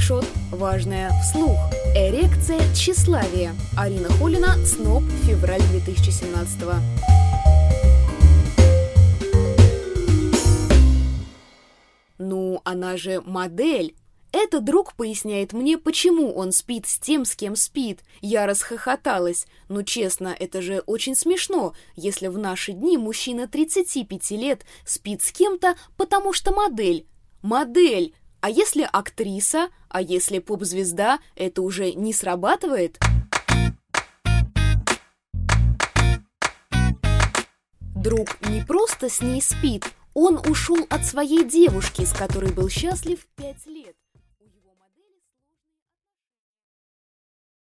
скриншот. Важное вслух. Эрекция тщеславия. Арина Холина, СНОП, февраль 2017. Ну, она же модель. Это друг поясняет мне, почему он спит с тем, с кем спит. Я расхохоталась. Ну, честно, это же очень смешно, если в наши дни мужчина 35 лет спит с кем-то, потому что модель. Модель. А если актриса? А если поп-звезда? Это уже не срабатывает? Друг не просто с ней спит, он ушел от своей девушки, с которой был счастлив 5 лет.